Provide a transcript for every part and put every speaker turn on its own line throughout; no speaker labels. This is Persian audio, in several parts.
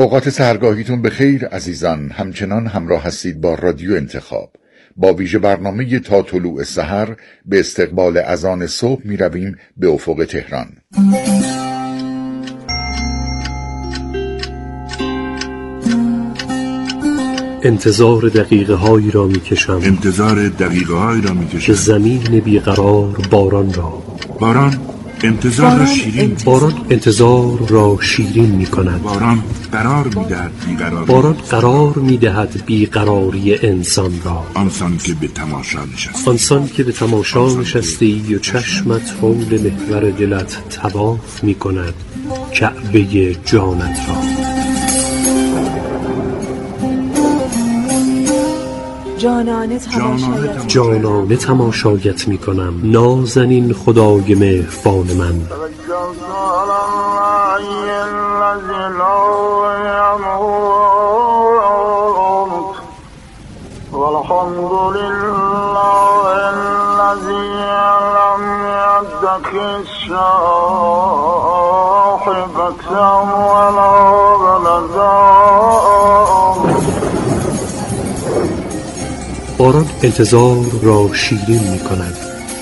اوقات سحرگاهیتون به خیر عزیزان. همچنان همراه هستید با رادیو انتخاب. با ویژه برنامه تا طلوع سحر به استقبال اذان صبح می رویم به افق تهران.
انتظار دقیقه هایی را می کشم، که زمین بیقرار باران را.
باران انتظار
را شیرین می کند.
باران قرار می دهد
بیقراری انسان را.
آنسان که به تماشا
نشستی و چشمت حول محور دلت طواف می کند کعبه جانت را.
جانانه
تماشایت می کنم، نازنین خدای مهربان من. باران انتظار را شیرین می کند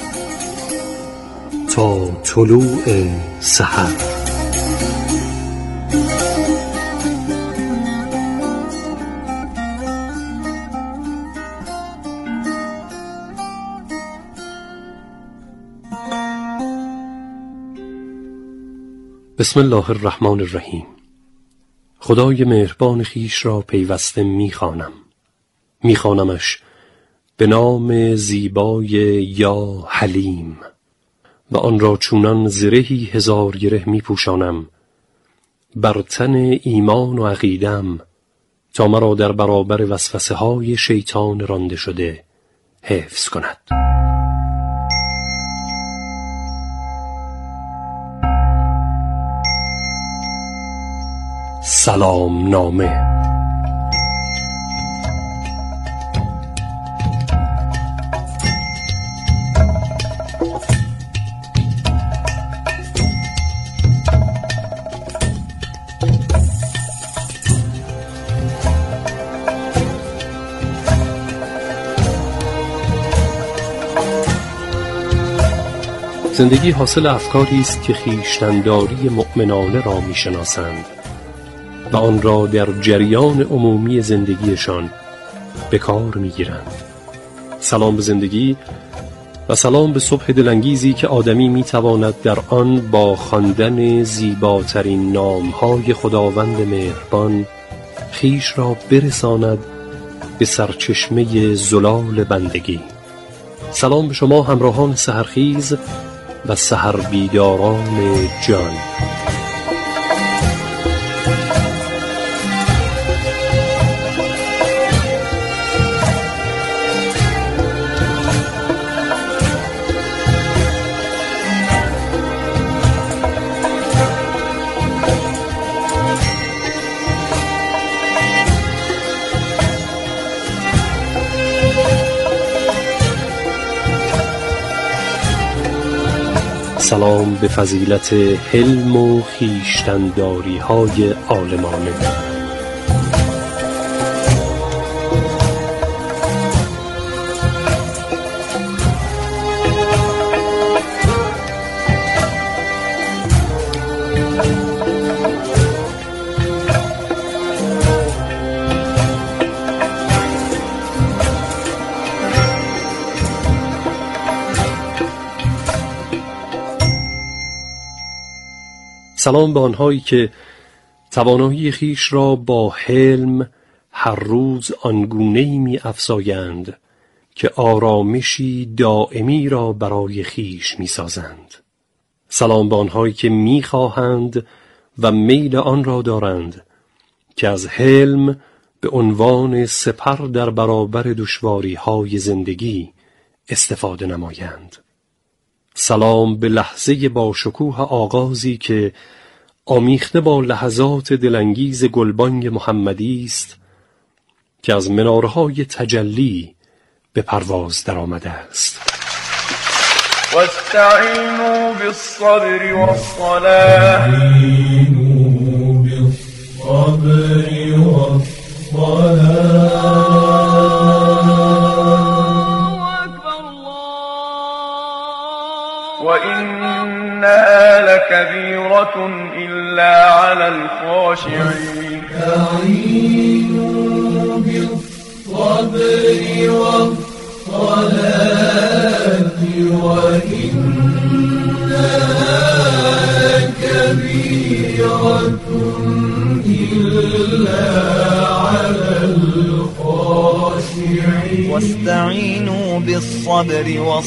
تا طلوع سحر. بسم الله الرحمن الرحیم. خدای مهربان خویش را پیوسته میخوانمش به نام زیبای یا حلیم و آن را چونان زرهی هزار گره می پوشانم بر تن ایمان و عقیدم تا مرا در برابر وسوسه های شیطان رانده شده حفظ کند. سلام نامه. زندگی حاصل افکاری است که خویشتن‌داری مؤمنانه را می‌شناسند و آن را در جریان عمومی زندگیشان به کار می‌گیرند. سلام به زندگی و سلام به صبح دلانگیزی که آدمی می‌تواند در آن با خواندن زیباترین نام‌های خداوند مهربان خویش را برساند به سرچشمه زلال بندگی. سلام به شما همراهان سحرخیز و سحر بیداران جان. سلام به فضیلت حلم و خویشتن‌داری های عالمانه. سلام به آنهایی که توانایی خویش را با حلم هر روز آنگونه‌ای می‌افزایند که آرامشی دائمی را برای خویش می‌سازند. سلام به آنهایی که می‌خواهند و میل آن را دارند که از حلم به عنوان سپر در برابر دشواری‌های زندگی استفاده نمایند. سلام به لحظه با شکوه آغازی که آمیخته با لحظات دلانگیز گلبانگ محمدی است که از منارهای تجلی به پرواز در آمده است.
واستعینوا بالصبر والصلاة
وإنها لكبيرة إلا على الخاشعين استعينوا بالصبر والصلاة وإنها لكبيرة إلا على الخاشعين
واستعينوا بالصبر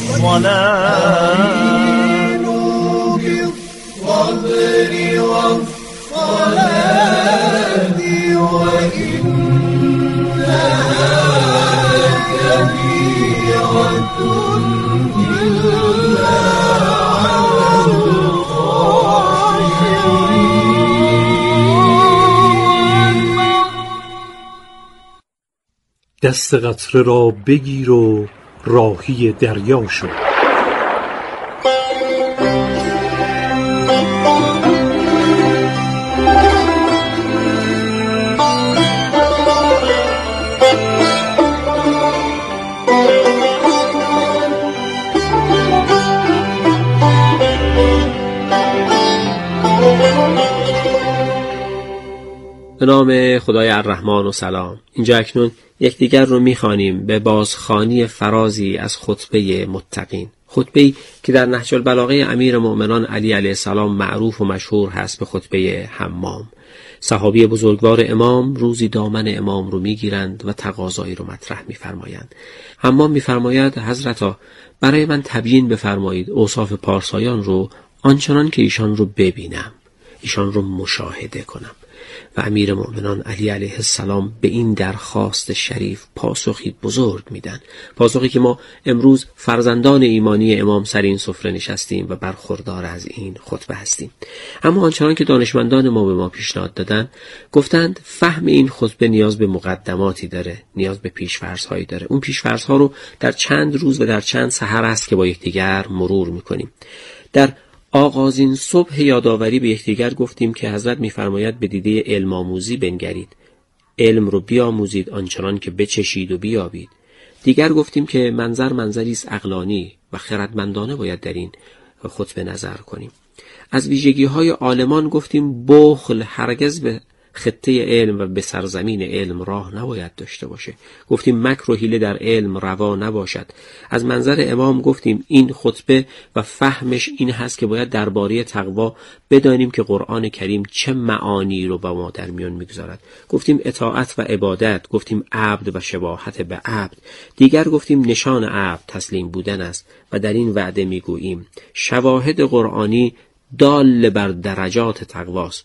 والصلاة
بالصبر والصلاة وإنها لكبيرة إلا على الخاشعين
دست قطره را بگیر و راهی دریا شو.
به نام خدای الرحمن و سلام. اینجا اکنون یکدیگر رو میخوانیم به بازخوانی فرازی از خطبه متقین، خطبه‌ای که در نهج البلاغه امیر مؤمنان علی علیه السلام معروف و مشهور هست به خطبه حمام. صحابی بزرگوار امام روزی دامن امام رو میگیرند و تقاضایی رو مطرح میفرمایند. حمام میفرماید حضرتا برای من تبیین بفرمایید اوصاف پارسایان رو آنچنان که ایشان رو ببینم، ایشان رو مشاهده کنم. و امیر مؤمنان علی علیه السلام به این درخواست شریف پاسخی بزرگ میدن، پاسخی که ما امروز فرزندان ایمانی امام سر این سفره نشستیم و برخوردار از این خطبه هستیم. اما آنچنان که دانشمندان ما به ما پیشنهاد دادن، گفتند فهم این خطبه نیاز به مقدماتی داره، نیاز به پیش‌فرض‌هایی داره. اون پیش‌فرض‌ها رو در چند روز و در چند سحر است که با یکدیگر مرور میکنیم. در آغازین صبح یادآوری به یکدیگر گفتیم که حضرت می‌فرماید به دیده علم آموزی بنگرید، علم رو بیاموزید آنچنان که بچشید و بیابید. دیگر گفتیم که منظری است عقلانی و خردمندانه باید در این خطبه نظر کنیم. از ویژگی‌های عالمان گفتیم بخل هرگز به خطه علم و به سرزمین علم راه نباید داشته باشه. گفتیم مکر و حیله در علم روا نباشد. از منظر امام گفتیم این خطبه و فهمش این هست که باید درباره تقوا بدانیم که قرآن کریم چه معانی رو با ما در میان میگذارد. گفتیم اطاعت و عبادت، گفتیم عبد و شباهت به عبد. دیگر گفتیم نشان عبد تسلیم بودن است و در این وعده میگوییم شواهد قرآنی دال بر درجات تقواست.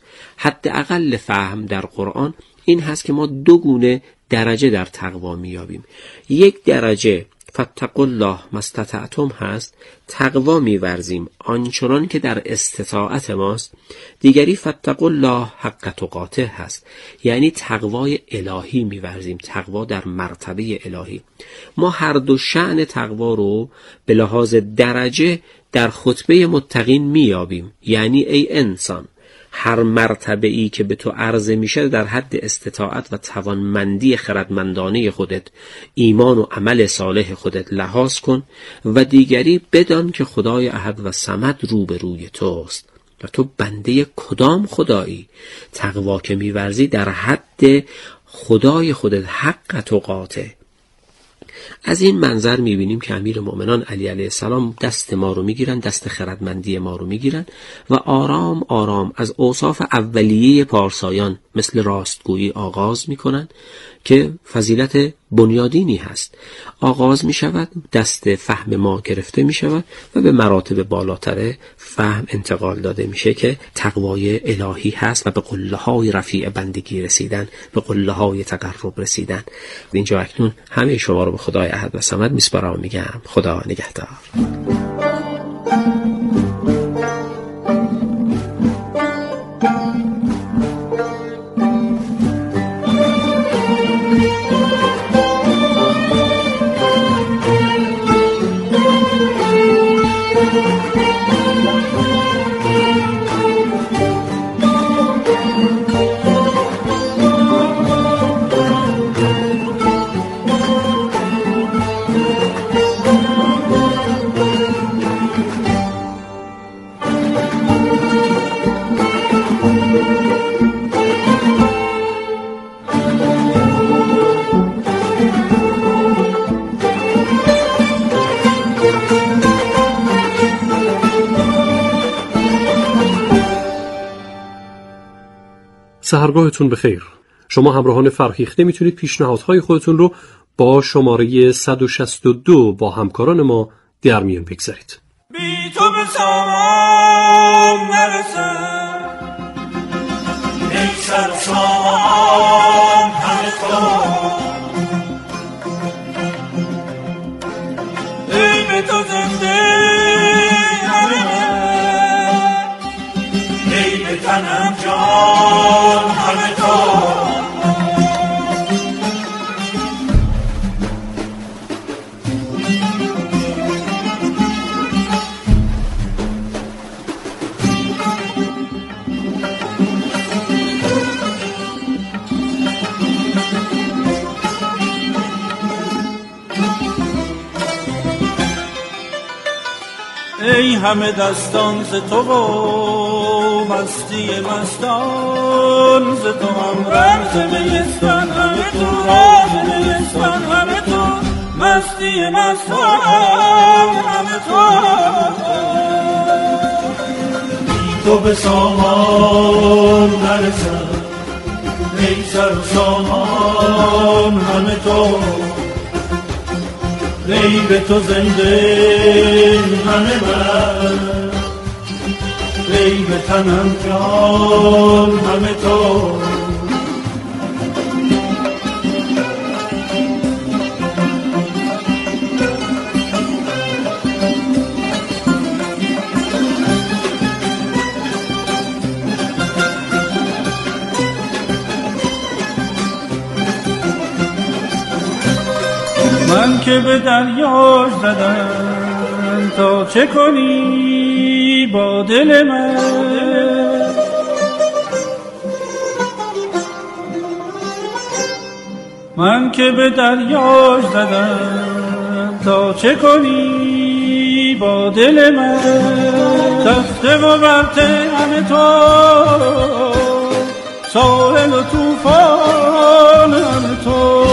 حداقل فهم در قرآن این هست که ما دو گونه درجه در تقوا میابیم. یک درجه فاتقوا الله ما استطعتم هست، تقوا میورزیم آنچنان که در استطاعت ماست. دیگری فاتقوا الله حق تقاته هست، یعنی تقوای الهی میورزیم، تقوا در مرتبه الهی. ما هر دو شأن تقوا رو به لحاظ درجه در خطبه متقین میابیم. یعنی ای انسان، هر مرتبه ای که به تو عرضه میشه در حد استطاعت و توانمندی خردمندانه خودت، ایمان و عمل صالح خودت لحاظ کن و دیگری بدان که خدای احد و صمد روبروی توست و تو بنده کدام خدایی. تقوا که میورزی در حد خدای خودت حق تقاته. از این منظر میبینیم که امیر مؤمنان علی علیه السلام دست ما رو میگیرن، دست خردمندی ما رو میگیرن و آرام آرام از اوصاف اولیه پارسایان مثل راستگویی آغاز میکنن که فضیلت بنیادینی هست. آغاز میشود، دست فهم ما گرفته میشود و به مراتب بالاتر فهم انتقال داده میشه که تقوای الهی هست و به قله های رفیع بندگی رسیدن، به قله های تقرب رسیدن. اینجا اکنون همه شما رو به خدای احد و صمد میسپارم و میگم خدا نگهدار.
سحرگاهتون بخیر. شما همراهان فرهیخته میتونید پیشنهادهای خودتون رو با شماره 162 با همکاران ما در میون بگذارید.
بی تو به سامان نرسم، ای سر سامان همه تو، ای به تو زنده همه من، ای به تنم جان همه تو. ای همه دستان ز تو و مستی مستان ز تو، هم رمز نیستان همه تو، راز نیستان همه تو، مستی مستان همه تو. بی تو به سامان نرسم، ای سر و سامان همه تو، ای به تو زنده همه من، ای به تنم جان همه تو. من که به دریاش زدم تا چه کنی با دل من، من که به دریاش زدم تا چه کنی با دل من، تخته و برته همه تو، ساحل و طوفان همه تو.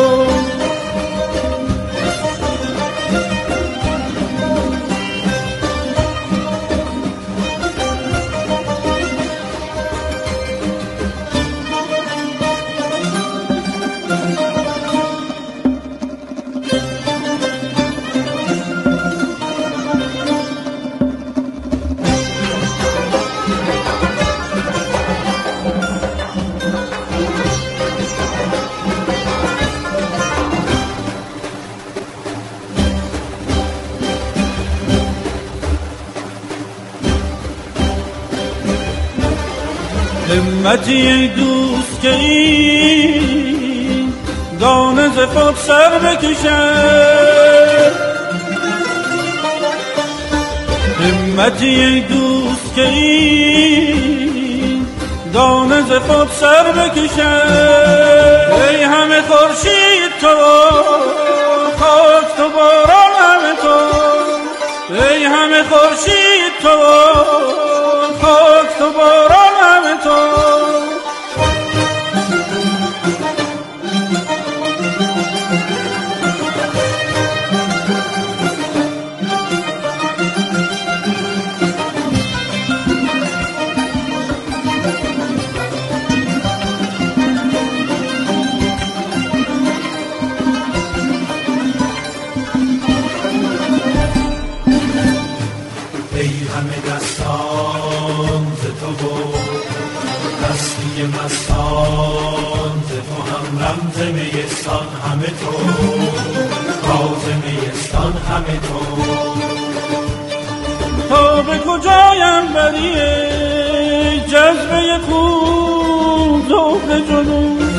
همتی ای دوست که این دانه ز خود سر بکشد، همتی ای دوست که این دانه ز خود سر بکشد. ای همه خورشید تو، خاک تو، باران همه تو، ای همه خورشید تو، خاک تو، باران همه تو. مستان ز تو، هم رمز میستان همه تو، راز میستان همه تو. تا به کجایم بری جذبه خون ذوق جنون،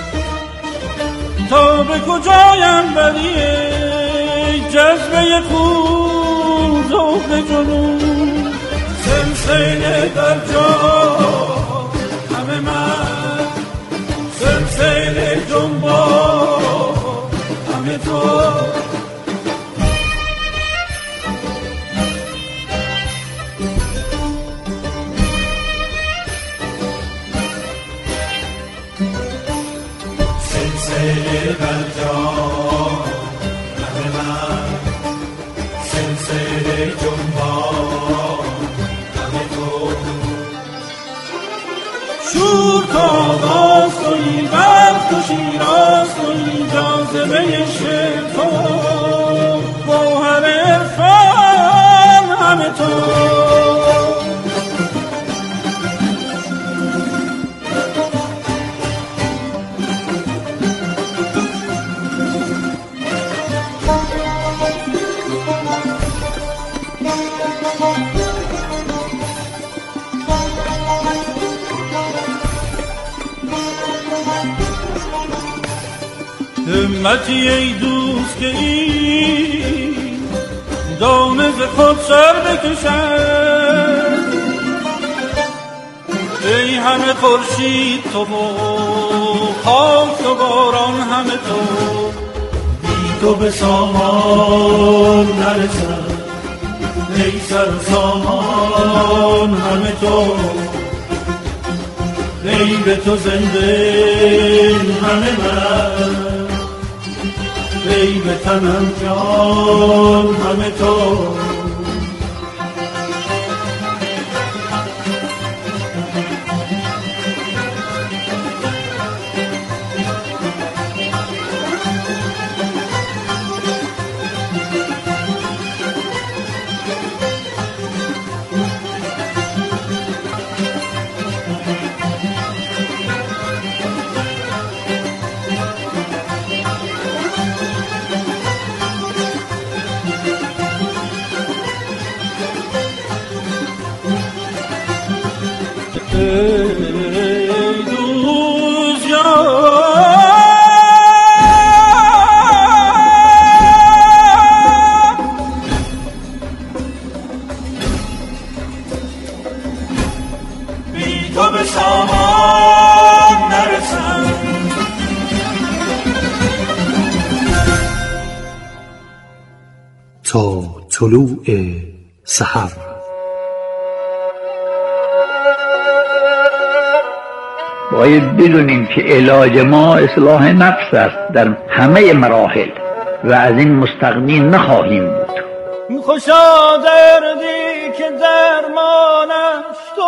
تا به کجایم بری جذبه خون ذوق جنون. سلسله در جان همه من، سلسله جنبان همه تو. سلسله در جان همه من، سلسله جنبان همه تو. شور تو آغاز کنی وقت و شیراز کنی جاذبه شعر تو گوهر عرفان همه تو همتی ای دوست که این دانه ز خود سر بکشد ای همه خورشید تو و خاک و باران همه تو بی تو به سامان نرسد ای سر سامان همه تو ای به تو زنده همه من ای به تنم جان همه تو
تا طلوع سحر.
باید بدونیم که علاج ما اصلاح نفس است در همه مراحل و از این مستغنی نخواهیم بود.
خوشا دردی که درمانش تو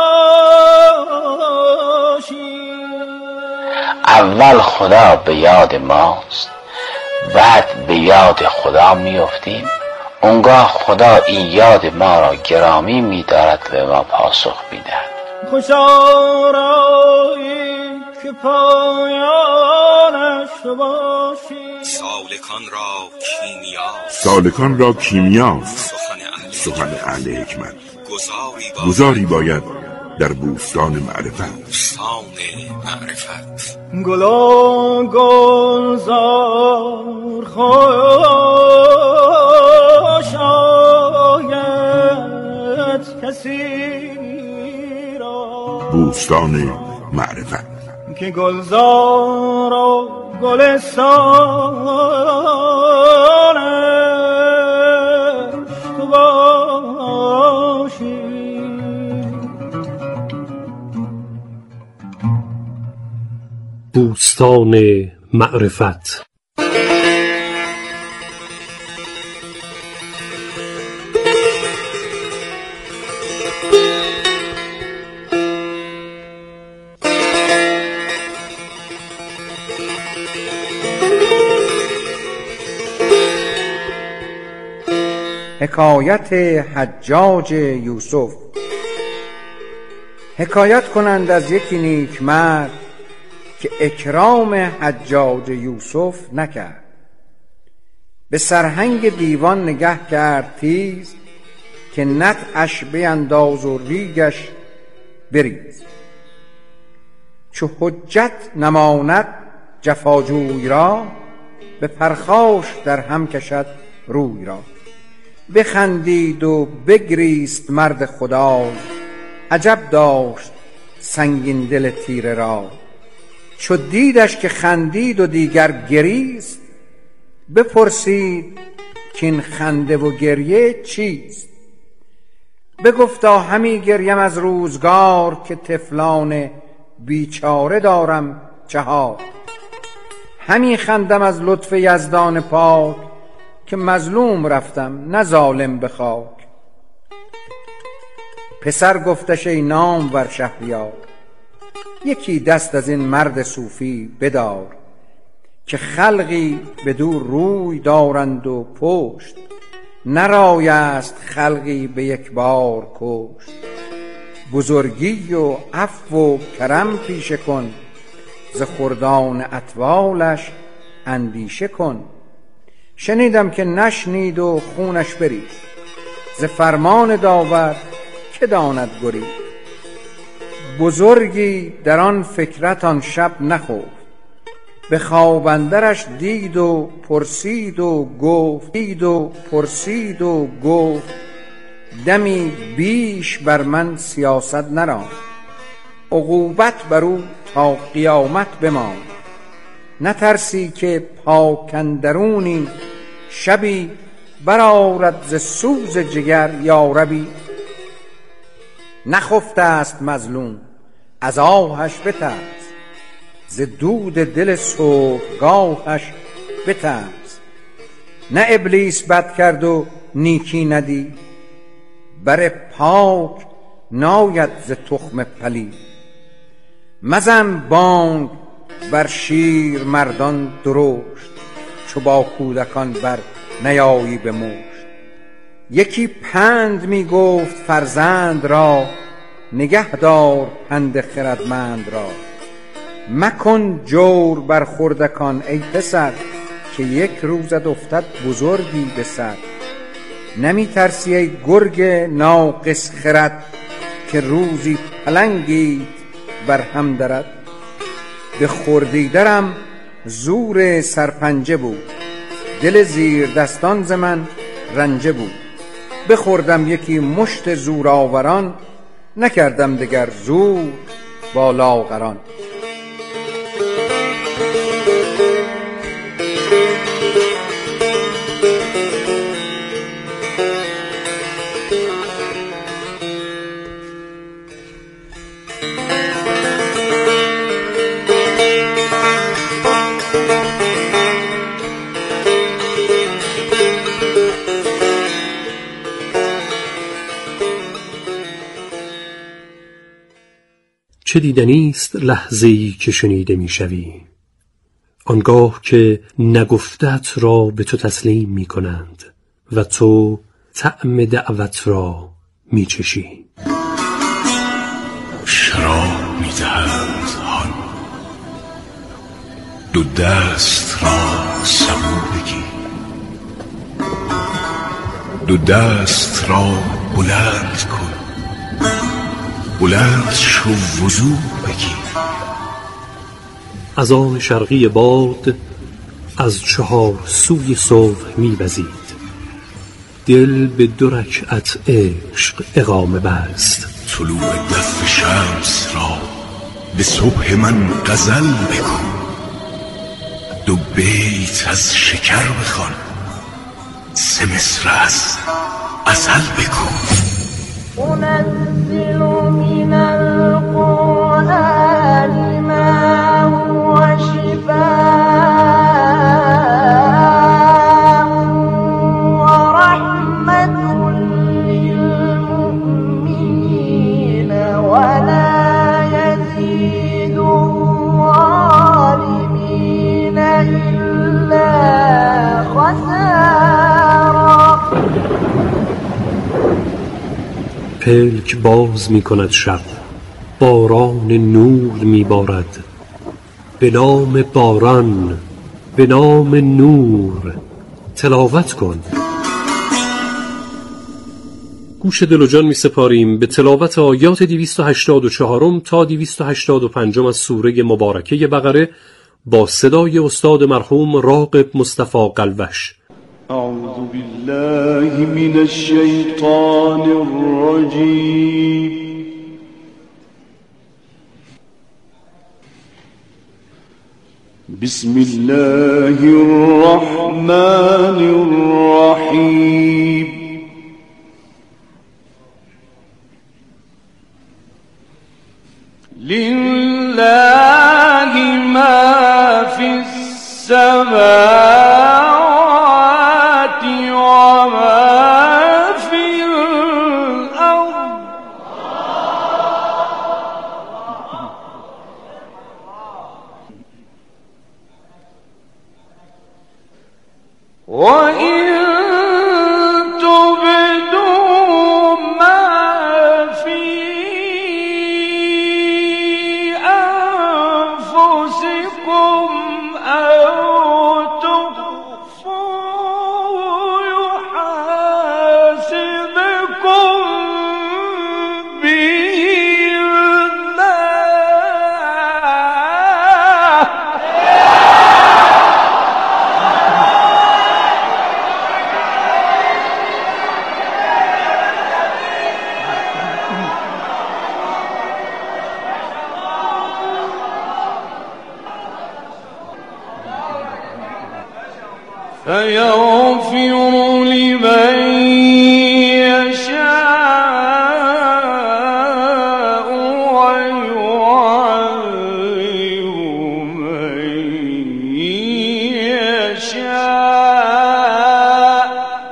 باشی.
اول خدا به یاد ماست، بعد به یاد خدا میافتیم. اونگاه خدا این یاد ما را گرامی می‌دارد و به ما پاسخ می‌دهد.
خوشا رایی که پایانش تو باشی.
سالکان را کیمیاست سخن اهل حکمت. گذاری باید در بوستان معرفت.
گلا گلزار خوش آید کسی را.
بوستان معرفت
که گلزار و گلستانش تو باشی.
بوستان معرفت.
حکایت حجاج یوسف. حکایت کنند از یکی نیک مرد که اکرام حجاج یوسف نکرد. به سرهنگ دیوان نگه کرد تیز که نطعش بینداز و ریگش بریز. چو حجت نماند جفاجوی را به پرخاش در هم کشد روی را. بخندید و بگریست مرد خدا، عجب داشت سنگین دل تیره را. چو دیدش که خندید و دیگر گریست، بپرسید که این خنده و گریه چیست. بگفتا همی گریم از روزگار که طفلان بیچاره دارم چهار. همی خندم از لطف یزدان پاک که مظلوم رفتم نه ظالم به خاک. پسر گفتش ای نامور شهریار، یکی دست از این مرد صوفی بدار، که خلقی بدو روی دارند و پشت، نرایست خلقی به یک بار کشت. بزرگی و عفو و کرم پیشه کن، ز خردان اطفالش اندیشه کن. شنیدم که نشنید و خونش بریخت، ز فرمان داور که داند گریخت. بزرگی در آن فکرت آن شب نخفت، به خواب اندرش دید و پرسید و گفت دمی بیش بر من سیاست نراند، عقوبت بر او تا قیامت بماند. نترسی که پاک اندرونی شبی، برآرد ز سوز جگر یاربی. نخفته است مظلوم از آهش بترس، ز دود دل صبحگاهش بترس. نه ابلیس بد کرد و نیکی ندید، بر پاک ناید ز تخم پلید. مزن بانگ بر شیر مردان درشت، چو با کودکان بر نیایی به مشت. یکی پند می گفت فرزند را، نگه دار پند خردمند را. مکن جور بر خردکان ای پسر، که یک روزت افتد بزرگی به سر. نمی ترسی ای گرگ ناقص خرد، که روزی پلنگیت بر هم درد. به خردی درم زور سرپنجه بود، دل زیر دستان ز من رنجه بود. بخوردم یکی مشت زورآوران، نکردم دگر زور با لاغران.
چه دیدنیست لحظه‌ای که شنیده میشوی، آنگاه که نگفتت را به تو تسلیم می کنند و تو طعم دعوت را می چشی.
شراب می دهند آن، دو دست را سبو بگیر، دو دست را بلند کن، بلند شو وضو بگیر.
از آن شرقی باد از چهار سوی صبح می وزید، دل به 2 رکعت عشق اقامه بست.
طلوع دف شمس را به صبح من غزل بکن، 2 بیت از شکر بخوان، 3 مصرع از غزل بکن.
أنزل من القرآن ما هو شفاء ورحمة للمؤمنين ولا يزيد الظالمين إلا خسارا.
پلک باز می کند شب، باران نور می بارد، به نام باران، به نام نور تلاوت کن. گوش دل و جان می سپاریم به تلاوت آیات 284 تا 285 از سوره مبارکه بقره با صدای استاد مرحوم راغب مصطفی قلوش.
أعوذ بالله من الشيطان الرجيم. بسم الله الرحمن الرحيم. لله ما في السماوات وإن تبدوا ما في أنفسكم أو تخفوه يحاسبكم به فيغفر لمن يشاء ويعذب من يشاء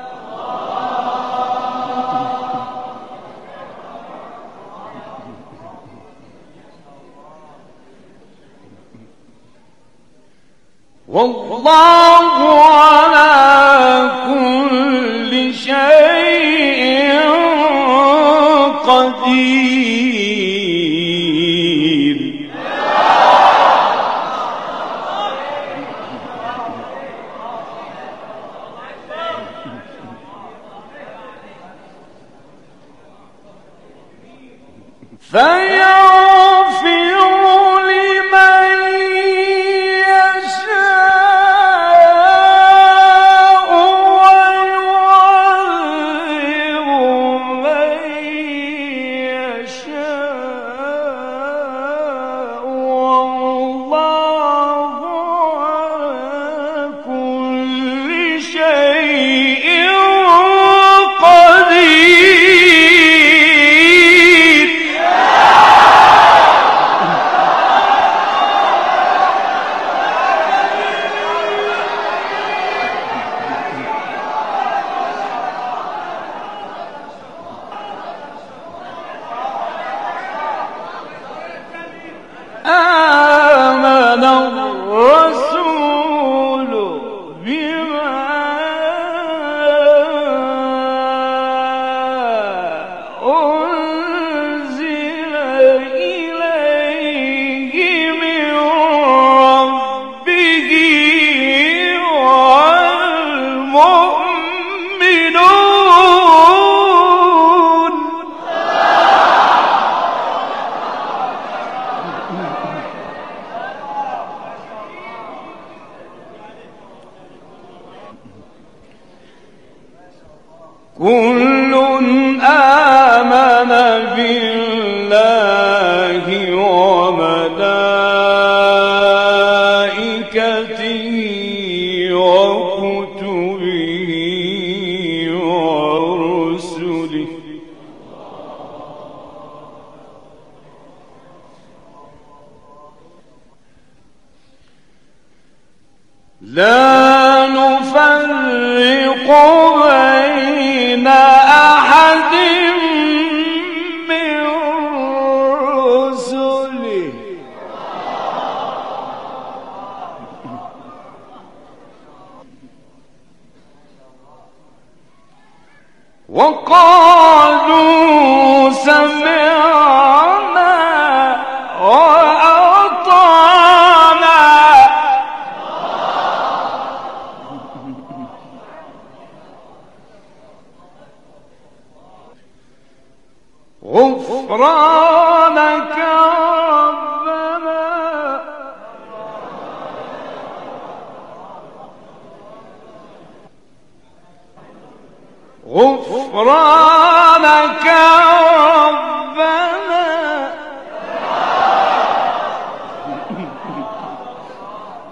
والله على كل شيء قدير. فيغفر لمن يشاء ويعذب من يشاء والله على كل شيء قدير. آمن الرسول بما أنزل إليه من ربه والمؤمنون. كل آمن بالله وملائكته وكتبه ورسله لا نفرق بين أحد من رسله وقالوا سمعنا وأطعنا غفرانك ربنا غفرانك